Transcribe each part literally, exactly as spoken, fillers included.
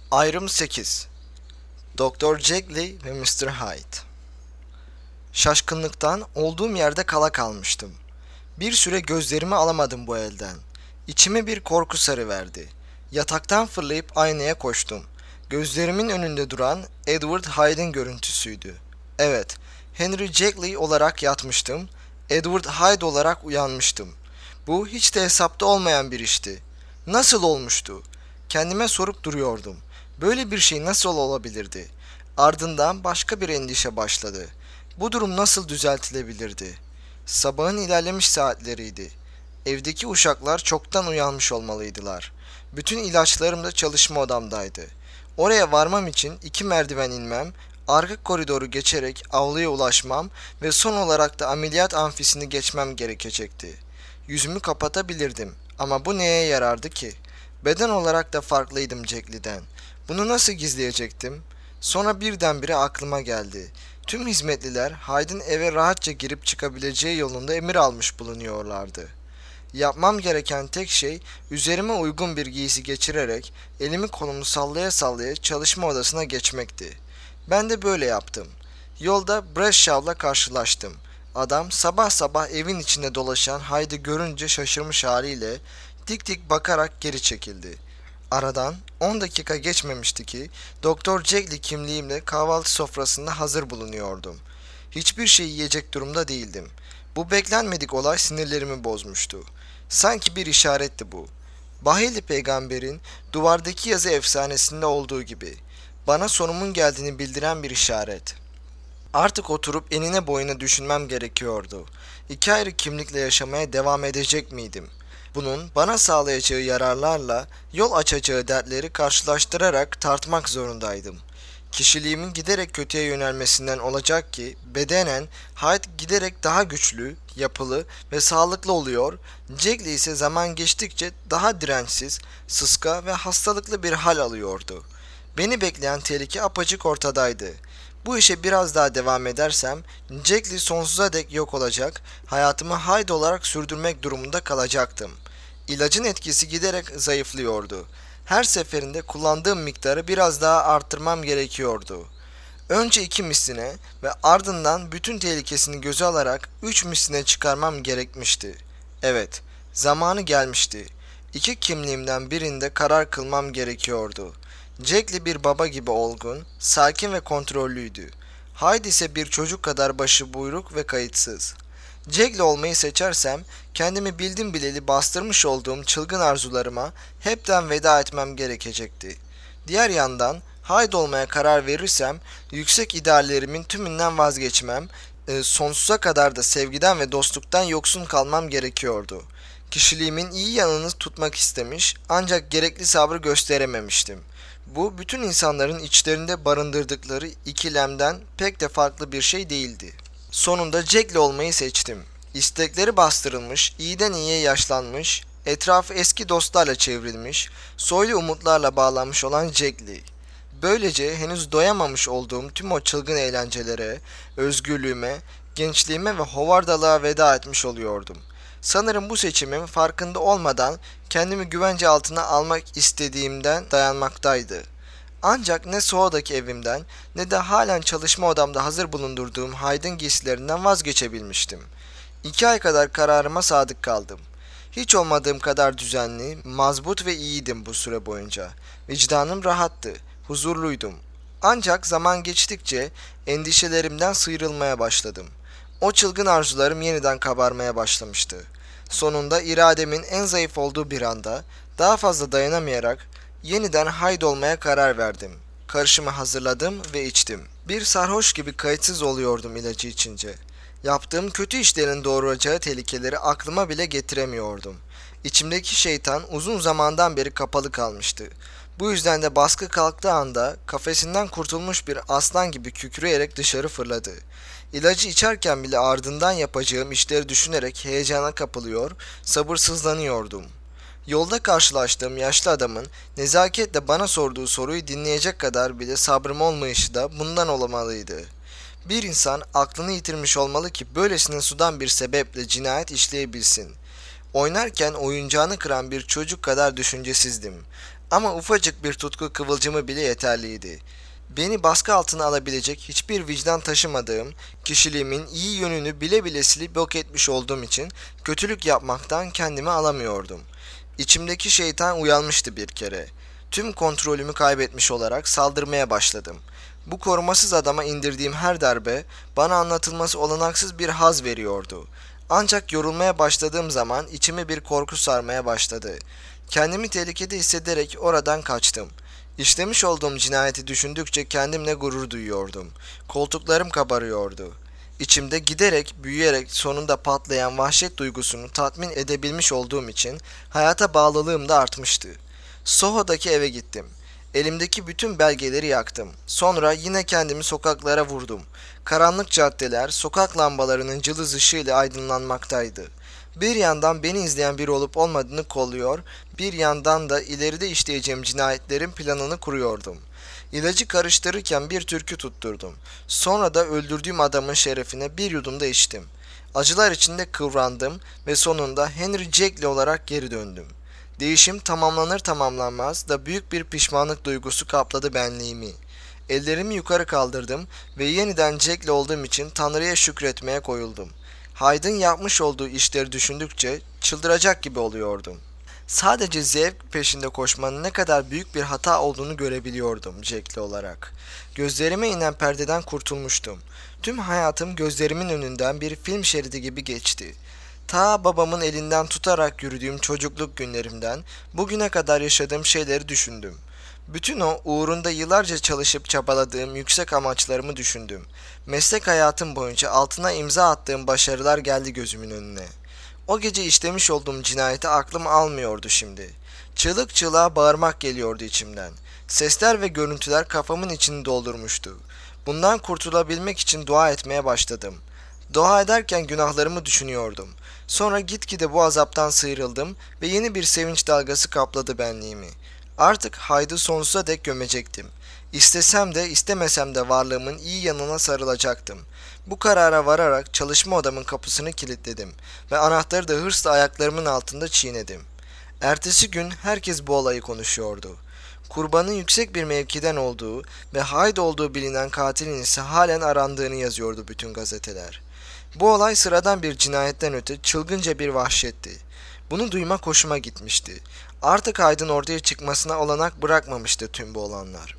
Ayrım sekiz. Doktor Jekyll ve mister Hyde. Şaşkınlıktan olduğum yerde kala kalmıştım. Bir süre gözlerimi alamadım bu elden. İçime bir korku sarıverdi. Yataktan fırlayıp aynaya koştum. Gözlerimin önünde duran Edward Hyde'in görüntüsüydü. Evet, Henry Jekyll olarak yatmıştım. Edward Hyde olarak uyanmıştım. Bu hiç de hesapta olmayan bir işti. Nasıl olmuştu? Kendime sorup duruyordum. Böyle bir şey nasıl olabilirdi? Ardından başka bir endişe başladı. Bu durum nasıl düzeltilebilirdi? Sabahın ilerlemiş saatleriydi. Evdeki uşaklar çoktan uyanmış olmalıydılar. Bütün ilaçlarım da çalışma odamdaydı. Oraya varmam için iki merdiven inmem, arka koridoru geçerek avluya ulaşmam ve son olarak da ameliyat amfisini geçmem gerekecekti. Yüzümü kapatabilirdim ama bu neye yarardı ki? Beden olarak da farklıydım Jackley'den. Bunu nasıl gizleyecektim? Sonra birdenbire aklıma geldi. Tüm hizmetliler Hyde'in eve rahatça girip çıkabileceği yolunda emir almış bulunuyorlardı. Yapmam gereken tek şey üzerime uygun bir giysi geçirerek elimi kolumu sallaya sallaya çalışma odasına geçmekti. Ben de böyle yaptım. Yolda Brashaw'la karşılaştım. Adam sabah sabah evin içinde dolaşan Hyde'ı görünce şaşırmış haliyle dik dik bakarak geri çekildi. Aradan on dakika geçmemişti ki Doktor Jekyll kimliğimle kahvaltı sofrasında hazır bulunuyordum. Hiçbir şey yiyecek durumda değildim. Bu beklenmedik olay sinirlerimi bozmuştu. Sanki bir işaretti bu. Bahili peygamberin duvardaki yazı efsanesinde olduğu gibi bana sonumun geldiğini bildiren bir işaret. Artık oturup enine boyuna düşünmem gerekiyordu. İki ayrı kimlikle yaşamaya devam edecek miydim? Bunun bana sağlayacağı yararlarla yol açacağı dertleri karşılaştırarak tartmak zorundaydım. Kişiliğimin giderek kötüye yönelmesinden olacak ki bedenen Hyde giderek daha güçlü, yapılı ve sağlıklı oluyor, Jekyll ise zaman geçtikçe daha dirençsiz, sıska ve hastalıklı bir hal alıyordu. Beni bekleyen tehlike apaçık ortadaydı. Bu işe biraz daha devam edersem Jekyll sonsuza dek yok olacak, hayatımı Hyde olarak sürdürmek durumunda kalacaktım. İlacın etkisi giderek zayıflıyordu. Her seferinde kullandığım miktarı biraz daha arttırmam gerekiyordu. Önce iki misline ve ardından bütün tehlikesini göze alarak üç misline çıkarmam gerekmişti. Evet, zamanı gelmişti. İki kimliğimden birinde karar kılmam gerekiyordu. Jekyll bir baba gibi olgun, sakin ve kontrollüydü. Hyde ise bir çocuk kadar başıbuyruk ve kayıtsız. Jekyll olmayı seçersem kendimi bildim bileli bastırmış olduğum çılgın arzularıma hepten veda etmem gerekecekti. Diğer yandan Hyde olmaya karar verirsem yüksek ideallerimin tümünden vazgeçmem, e, sonsuza kadar da sevgiden ve dostluktan yoksun kalmam gerekiyordu. Kişiliğimin iyi yanını tutmak istemiş ancak gerekli sabrı gösterememiştim. Bu bütün insanların içlerinde barındırdıkları ikilemden pek de farklı bir şey değildi. Sonunda Jekyll olmayı seçtim. İstekleri bastırılmış, iyiden iyiye yaşlanmış, etrafı eski dostlarla çevrilmiş, soylu umutlarla bağlanmış olan Jekyll. Böylece henüz doyamamış olduğum tüm o çılgın eğlencelere, özgürlüğüme, gençliğime ve hovardalığa veda etmiş oluyordum. Sanırım bu seçimim farkında olmadan kendimi güvence altına almak istediğimden dayanmaktaydı. Ancak ne Soho'daki evimden ne de halen çalışma odamda hazır bulundurduğum Hyde'ın giysilerinden vazgeçebilmiştim. İki ay kadar kararıma sadık kaldım. Hiç olmadığım kadar düzenli, mazbut ve iyiydim bu süre boyunca. Vicdanım rahattı, huzurluydum. Ancak zaman geçtikçe endişelerimden sıyrılmaya başladım. O çılgın arzularım yeniden kabarmaya başlamıştı. Sonunda irademin en zayıf olduğu bir anda daha fazla dayanamayarak yeniden Hyde olmaya karar verdim. Karışımı hazırladım ve içtim. Bir sarhoş gibi kayıtsız oluyordum ilacı içince. Yaptığım kötü işlerin doğuracağı tehlikeleri aklıma bile getiremiyordum. İçimdeki şeytan uzun zamandan beri kapalı kalmıştı. Bu yüzden de baskı kalktığı anda kafesinden kurtulmuş bir aslan gibi kükreyerek dışarı fırladı. İlacı içerken bile ardından yapacağım işleri düşünerek heyecana kapılıyor, sabırsızlanıyordum. Yolda karşılaştığım yaşlı adamın nezaketle bana sorduğu soruyu dinleyecek kadar bile sabrım olmayışı da bundan olamalıydı. Bir insan aklını yitirmiş olmalı ki böylesine sudan bir sebeple cinayet işleyebilsin. Oynarken oyuncağını kıran bir çocuk kadar düşüncesizdim. Ama ufacık bir tutku kıvılcımı bile yeterliydi. Beni baskı altına alabilecek hiçbir vicdan taşımadığım, kişiliğimin iyi yönünü bile bile silip yok etmiş olduğum için kötülük yapmaktan kendimi alamıyordum. İçimdeki şeytan uyanmıştı bir kere. Tüm kontrolümü kaybetmiş olarak saldırmaya başladım. Bu korumasız adama indirdiğim her darbe bana anlatılması olanaksız bir haz veriyordu. Ancak yorulmaya başladığım zaman içimi bir korku sarmaya başladı. Kendimi tehlikede hissederek oradan kaçtım. İşlemiş olduğum cinayeti düşündükçe kendimle gurur duyuyordum. Koltuklarım kabarıyordu. İçimde giderek, büyüyerek sonunda patlayan vahşet duygusunu tatmin edebilmiş olduğum için hayata bağlılığım da artmıştı. Soho'daki eve gittim. Elimdeki bütün belgeleri yaktım. Sonra yine kendimi sokaklara vurdum. Karanlık caddeler sokak lambalarının cılız ışığıyla aydınlanmaktaydı. Bir yandan beni izleyen biri olup olmadığını kolluyor, bir yandan da ileride işleyeceğim cinayetlerin planını kuruyordum. İlacı karıştırırken bir türkü tutturdum. Sonra da öldürdüğüm adamın şerefine bir yudum da içtim. Acılar içinde kıvrandım ve sonunda Henry Jekyll olarak geri döndüm. Değişim tamamlanır tamamlanmaz da büyük bir pişmanlık duygusu kapladı benliğimi. Ellerimi yukarı kaldırdım ve yeniden Jekyll olduğum için Tanrı'ya şükretmeye koyuldum. Hyde'ın yapmış olduğu işleri düşündükçe çıldıracak gibi oluyordum. Sadece zevk peşinde koşmanın ne kadar büyük bir hata olduğunu görebiliyordum Jekyll olarak. Gözlerime inen perdeden kurtulmuştum. Tüm hayatım gözlerimin önünden bir film şeridi gibi geçti. Ta babamın elinden tutarak yürüdüğüm çocukluk günlerimden bugüne kadar yaşadığım şeyleri düşündüm. Bütün o uğrunda yıllarca çalışıp çabaladığım yüksek amaçlarımı düşündüm. Meslek hayatım boyunca altına imza attığım başarılar geldi gözümün önüne. O gece işlemiş olduğum cinayeti aklım almıyordu şimdi. Çığlık çığlığa bağırmak geliyordu içimden. Sesler ve görüntüler kafamın içini doldurmuştu. Bundan kurtulabilmek için dua etmeye başladım. Dua ederken günahlarımı düşünüyordum. Sonra gitgide bu azaptan sıyrıldım ve yeni bir sevinç dalgası kapladı benliğimi. Artık Hyde'ı sonsuza dek gömecektim. İstesem de istemesem de varlığımın iyi yanına sarılacaktım. Bu karara vararak çalışma odamın kapısını kilitledim ve anahtarı da hırsla ayaklarımın altında çiğnedim. Ertesi gün herkes bu olayı konuşuyordu. Kurbanın yüksek bir mevkiden olduğu ve Hyde olduğu bilinen katilin ise halen arandığını yazıyordu bütün gazeteler. Bu olay sıradan bir cinayetten öte çılgınca bir vahşetti. Bunu duymak hoşuma gitmişti. Artık Hyde'ın ortaya çıkmasına olanak bırakmamıştı tüm bu olanlar.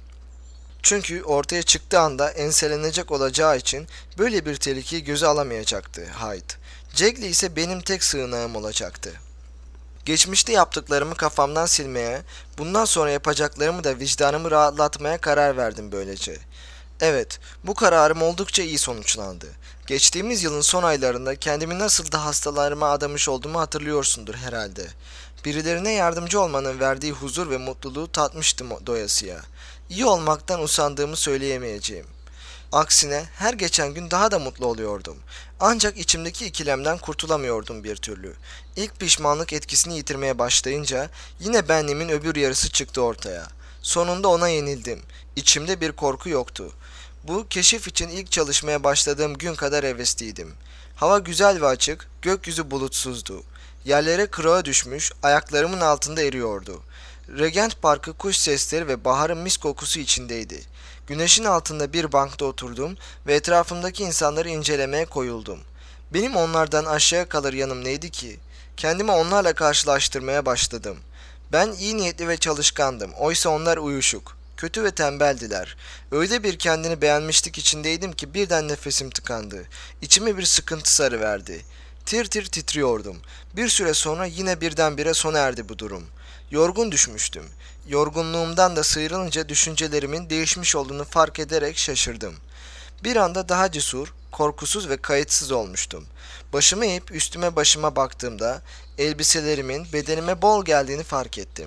Çünkü ortaya çıktığı anda enselenecek olacağı için böyle bir tehlikeyi göze alamayacaktı Hyde. Jekyll ise benim tek sığınağım olacaktı. Geçmişte yaptıklarımı kafamdan silmeye, bundan sonra yapacaklarımı da vicdanımı rahatlatmaya karar verdim böylece. Evet, bu kararım oldukça iyi sonuçlandı. Geçtiğimiz yılın son aylarında kendimi nasıl da hastalarıma adamış olduğumu hatırlıyorsundur herhalde. Birilerine yardımcı olmanın verdiği huzur ve mutluluğu tatmıştım doyasıya. İyi olmaktan usandığımı söyleyemeyeceğim. Aksine her geçen gün daha da mutlu oluyordum. Ancak içimdeki ikilemden kurtulamıyordum bir türlü. İlk pişmanlık etkisini yitirmeye başlayınca yine benliğimin öbür yarısı çıktı ortaya. Sonunda ona yenildim. İçimde bir korku yoktu. Bu keşif için ilk çalışmaya başladığım gün kadar hevesliydim. Hava güzel ve açık, gökyüzü bulutsuzdu. Yerlere kırağa düşmüş, ayaklarımın altında eriyordu. Regent Parkı kuş sesleri ve baharın mis kokusu içindeydi. Güneşin altında bir bankta oturdum ve etrafımdaki insanları incelemeye koyuldum. Benim onlardan aşağı kalır yanım neydi ki? Kendimi onlarla karşılaştırmaya başladım. Ben iyi niyetli ve çalışkandım, oysa onlar uyuşuk. Kötü ve tembeldiler. Öyle bir kendini beğenmişlik içindeydim ki birden nefesim tıkandı. İçime bir sıkıntı sarıverdi. Tir tir titriyordum. Bir süre sonra yine birdenbire sona erdi bu durum. Yorgun düşmüştüm. Yorgunluğumdan da sıyrılınca düşüncelerimin değişmiş olduğunu fark ederek şaşırdım. Bir anda daha cesur, korkusuz ve kayıtsız olmuştum. Başımı eğip üstüme başıma baktığımda elbiselerimin bedenime bol geldiğini fark ettim.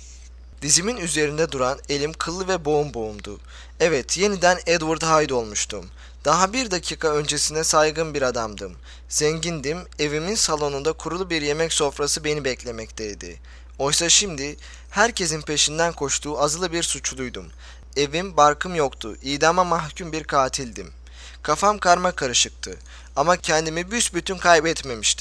Dizimin üzerinde duran elim kıllı ve boğum boğumdu. Evet, yeniden Edward Hyde olmuştum. Daha bir dakika öncesine saygın bir adamdım. Zengindim, evimin salonunda kurulu bir yemek sofrası beni beklemekteydi. Oysa şimdi herkesin peşinden koştuğu azılı bir suçluydum. Evim, barkım yoktu, idama mahkum bir katildim. Kafam karma karışıktı ama kendimi büsbütün kaybetmemiştim.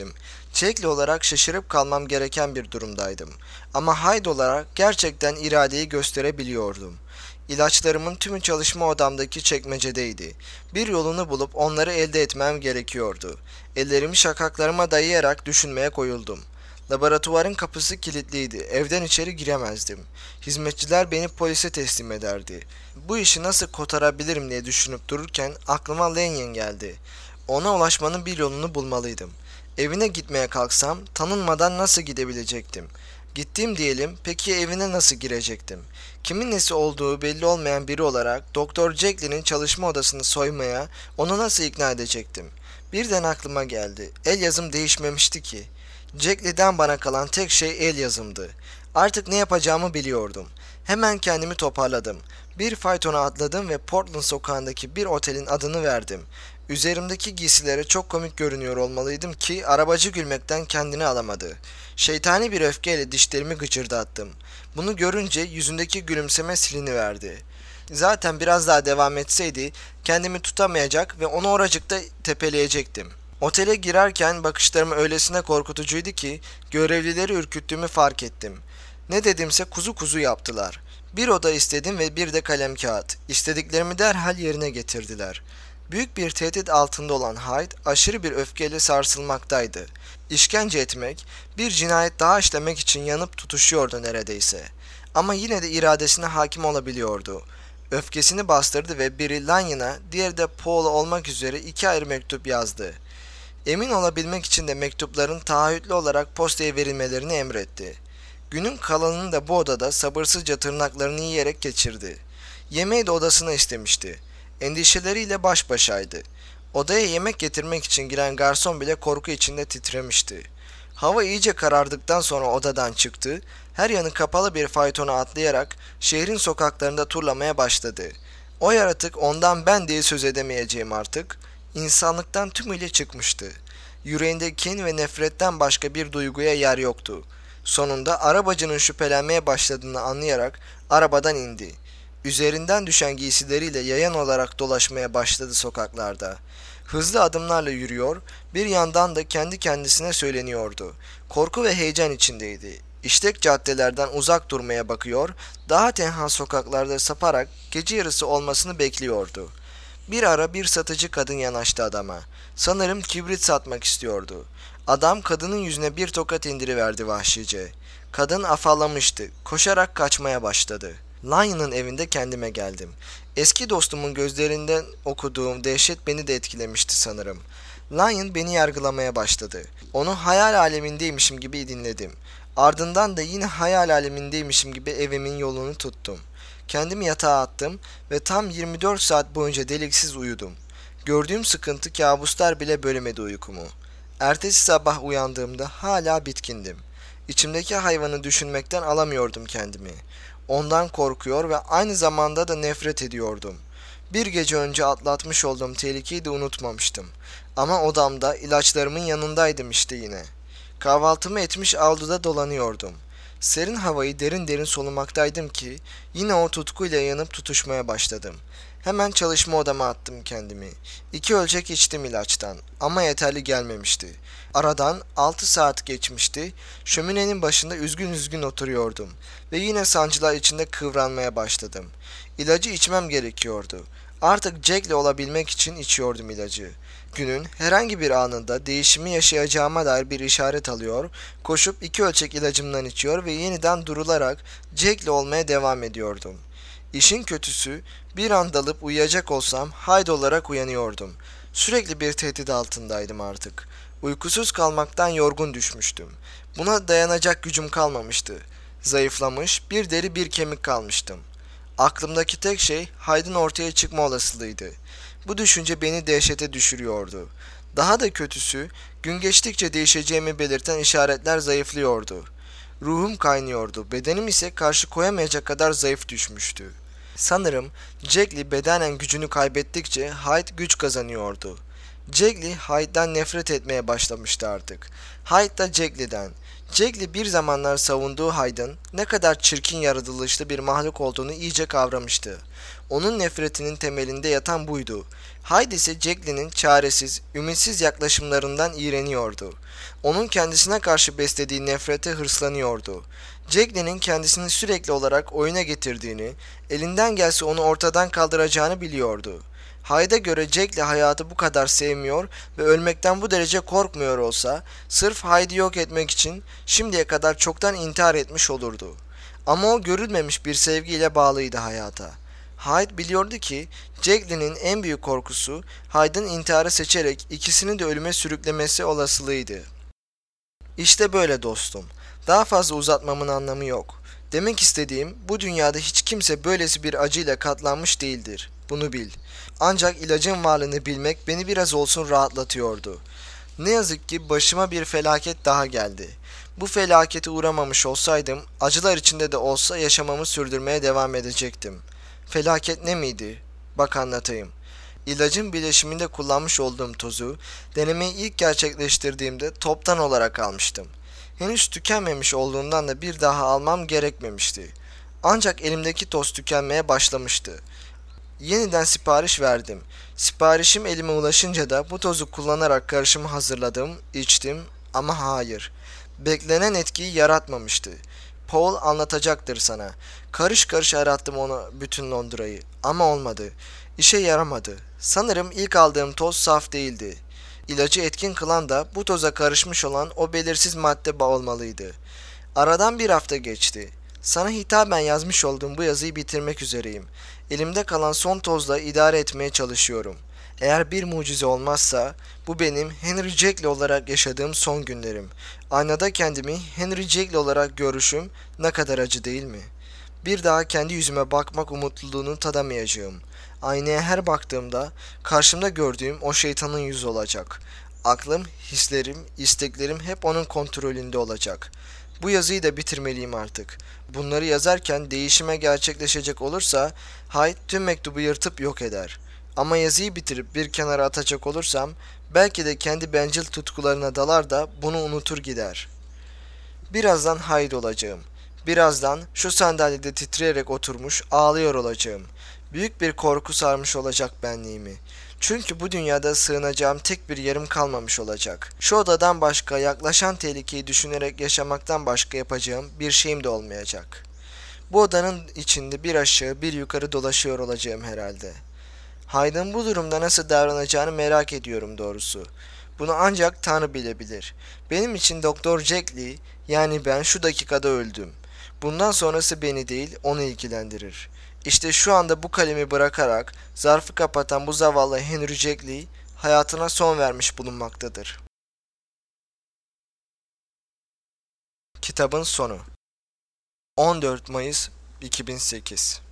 Jack'li olarak şaşırıp kalmam gereken bir durumdaydım. Ama Hyde olarak gerçekten iradeyi gösterebiliyordum. İlaçlarımın tümü çalışma odamdaki çekmecedeydi. Bir yolunu bulup onları elde etmem gerekiyordu. Ellerimi şakaklarıma dayayarak düşünmeye koyuldum. Laboratuvarın kapısı kilitliydi. Evden içeri giremezdim. Hizmetçiler beni polise teslim ederdi. Bu işi nasıl kotarabilirim diye düşünüp dururken aklıma Lanyon geldi. Ona ulaşmanın bir yolunu bulmalıydım. Evine gitmeye kalksam tanınmadan nasıl gidebilecektim? Gittim diyelim, peki evine nasıl girecektim? Kimin nesi olduğu belli olmayan biri olarak Doktor Jekyll'in çalışma odasını soymaya onu nasıl ikna edecektim? Birden aklıma geldi. El yazım değişmemişti ki. Jekyll'den bana kalan tek şey el yazımdı. Artık ne yapacağımı biliyordum. Hemen kendimi toparladım. Bir faytona atladım ve Portland sokağındaki bir otelin adını verdim. Üzerimdeki giysilere çok komik görünüyor olmalıydım ki arabacı gülmekten kendini alamadı. Şeytani bir öfkeyle dişlerimi gıcırdattım. Bunu görünce yüzündeki gülümseme siliniverdi. Zaten biraz daha devam etseydi kendimi tutamayacak ve onu oracıkta tepeleyecektim. Otele girerken bakışlarım öylesine korkutucuydu ki görevlileri ürküttüğümü fark ettim. Ne dedimse kuzu kuzu yaptılar. Bir oda istedim ve bir de kalem kağıt. İstediklerimi derhal yerine getirdiler. Büyük bir tehdit altında olan Hyde aşırı bir öfkeyle sarsılmaktaydı. İşkence etmek, bir cinayet daha işlemek için yanıp tutuşuyordu neredeyse. Ama yine de iradesine hakim olabiliyordu. Öfkesini bastırdı ve biri Lanyon'a, diğeri de Paul'a olmak üzere iki ayrı mektup yazdı. Emin olabilmek için de mektupların taahhütlü olarak postaya verilmelerini emretti. Günün kalanını da bu odada sabırsızca tırnaklarını yiyerek geçirdi. Yemeği de odasına istemişti. Endişeleriyle baş başaydı. Odaya yemek getirmek için giren garson bile korku içinde titremişti. Hava iyice karardıktan sonra odadan çıktı, her yanı kapalı bir faytona atlayarak şehrin sokaklarında turlamaya başladı. O yaratık ondan ben diye söz edemeyeceğim artık, insanlıktan tümüyle çıkmıştı. Yüreğinde kin ve nefretten başka bir duyguya yer yoktu. Sonunda arabacının şüphelenmeye başladığını anlayarak arabadan indi. Üzerinden düşen giysileriyle yayan olarak dolaşmaya başladı sokaklarda. Hızlı adımlarla yürüyor, bir yandan da kendi kendisine söyleniyordu. Korku ve heyecan içindeydi. İşlek caddelerden uzak durmaya bakıyor, daha tenha sokaklarda saparak gece yarısı olmasını bekliyordu. Bir ara bir satıcı kadın yanaştı adama. Sanırım kibrit satmak istiyordu. Adam kadının yüzüne bir tokat indiriverdi vahşice. Kadın afallamıştı. Koşarak kaçmaya başladı. Lanyon'un evinde kendime geldim. Eski dostumun gözlerinden okuduğum dehşet beni de etkilemişti sanırım. Lyon beni yargılamaya başladı. Onu hayal alemindeymişim gibi dinledim. Ardından da yine hayal alemindeymişim gibi evimin yolunu tuttum. Kendimi yatağa attım ve tam yirmi dört saat boyunca deliksiz uyudum. Gördüğüm sıkıntı kabuslar bile bölmedi uykumu. Ertesi sabah uyandığımda hala bitkindim. İçimdeki hayvanı düşünmekten alamıyordum kendimi. Ondan korkuyor ve aynı zamanda da nefret ediyordum. Bir gece önce atlatmış olduğum tehlikeyi de unutmamıştım. Ama odamda ilaçlarımın yanındaydım işte yine. Kahvaltımı etmiş avluda dolanıyordum. Serin havayı derin derin solumaktaydım ki yine o tutkuyla yanıp tutuşmaya başladım. Hemen çalışma odama attım kendimi. İki ölçek içtim ilaçtan ama yeterli gelmemişti. Aradan altı saat geçmişti. Şöminenin başında üzgün üzgün oturuyordum ve yine sancılar içinde kıvranmaya başladım. İlacı içmem gerekiyordu. Artık Jack'le olabilmek için içiyordum ilacı. Günün herhangi bir anında değişimi yaşayacağıma dair bir işaret alıyor, koşup iki ölçek ilacımdan içiyor ve yeniden durularak Jack'le olmaya devam ediyordum. İşin kötüsü, bir an dalıp uyuyacak olsam Hyde olarak uyanıyordum. Sürekli bir tehdit altındaydım artık. Uykusuz kalmaktan yorgun düşmüştüm. Buna dayanacak gücüm kalmamıştı. Zayıflamış, bir deri bir kemik kalmıştım. Aklımdaki tek şey Hyde'ın ortaya çıkma olasılığıydı. Bu düşünce beni dehşete düşürüyordu. Daha da kötüsü, gün geçtikçe değişeceğimi belirten işaretler zayıflıyordu. Ruhum kaynıyordu, bedenim ise karşı koyamayacak kadar zayıf düşmüştü. Sanırım Jack'li bedenen gücünü kaybettikçe Hyde güç kazanıyordu. Jack'li Hyde'den nefret etmeye başlamıştı artık. Hyde da Jack'li'den. Jack'li bir zamanlar savunduğu Hyde'ın ne kadar çirkin yaratılışlı bir mahluk olduğunu iyice kavramıştı. Onun nefretinin temelinde yatan buydu. Hyde ise Jack'li'nin çaresiz, ümitsiz yaklaşımlarından iğreniyordu. Onun kendisine karşı beslediği nefrete hırslanıyordu. Jack'li'nin kendisini sürekli olarak oyuna getirdiğini, elinden gelse onu ortadan kaldıracağını biliyordu. Hyde'a göre Jack'li hayatı bu kadar sevmiyor ve ölmekten bu derece korkmuyor olsa, sırf Hyde'i yok etmek için şimdiye kadar çoktan intihar etmiş olurdu. Ama o görülmemiş bir sevgiyle bağlıydı hayata. Hyde biliyordu ki Jack'li'nin en büyük korkusu Hyde'ın intiharı seçerek ikisini de ölüme sürüklemesi olasılığıydı. İşte böyle dostum. Daha fazla uzatmamın anlamı yok. Demek istediğim, bu dünyada hiç kimse böylesi bir acıyla katlanmış değildir. Bunu bil. Ancak ilacın varlığını bilmek beni biraz olsun rahatlatıyordu. Ne yazık ki başıma bir felaket daha geldi. Bu felakete uğramamış olsaydım, acılar içinde de olsa yaşamamı sürdürmeye devam edecektim. Felaket ne miydi? Bak anlatayım. İlacın bileşiminde kullanmış olduğum tozu, denemeyi ilk gerçekleştirdiğimde toptan olarak almıştım. Henüz tükenmemiş olduğundan da bir daha almam gerekmemişti. Ancak elimdeki toz tükenmeye başlamıştı. Yeniden sipariş verdim. Siparişim elime ulaşınca da bu tozu kullanarak karışımı hazırladım, içtim ama hayır. Beklenen etkiyi yaratmamıştı. Paul anlatacaktır sana. Karış karış arattım onu bütün Londra'yı ama olmadı. İşe yaramadı. Sanırım ilk aldığım toz saf değildi. İlacı etkin kılan da bu toza karışmış olan o belirsiz madde olmalıydı. Aradan bir hafta geçti. Sana hitaben yazmış olduğum bu yazıyı bitirmek üzereyim. Elimde kalan son tozla idare etmeye çalışıyorum. Eğer bir mucize olmazsa bu benim Henry Jack'li olarak yaşadığım son günlerim. Aynada kendimi Henry Jack'li olarak görüşüm ne kadar acı değil mi? Bir daha kendi yüzüme bakmak umutluluğunu tadamayacağım. Aynaya her baktığımda karşımda gördüğüm o şeytanın yüzü olacak. Aklım, hislerim, isteklerim hep onun kontrolünde olacak. Bu yazıyı da bitirmeliyim artık. Bunları yazarken değişime gerçekleşecek olursa Hyde tüm mektubu yırtıp yok eder. Ama yazıyı bitirip bir kenara atacak olursam belki de kendi bencil tutkularına dalar da bunu unutur gider. Birazdan Hyde olacağım. Birazdan şu sandalyede titreyerek oturmuş ağlıyor olacağım. Büyük bir korku sarmış olacak benliğimi. Çünkü bu dünyada sığınacağım tek bir yerim kalmamış olacak. Şu odadan başka yaklaşan tehlikeyi düşünerek yaşamaktan başka yapacağım bir şeyim de olmayacak. Bu odanın içinde bir aşağı bir yukarı dolaşıyor olacağım herhalde. Hyde'ın bu durumda nasıl davranacağını merak ediyorum doğrusu. Bunu ancak Tanrı bilebilir. Benim için Doktor Jack'li, yani ben şu dakikada öldüm. Bundan sonrası beni değil, onu ilgilendirir. İşte şu anda bu kalemi bırakarak zarfı kapatan bu zavallı Henry Jack'li hayatına son vermiş bulunmaktadır. Kitabın sonu. on dört Mayıs iki bin sekiz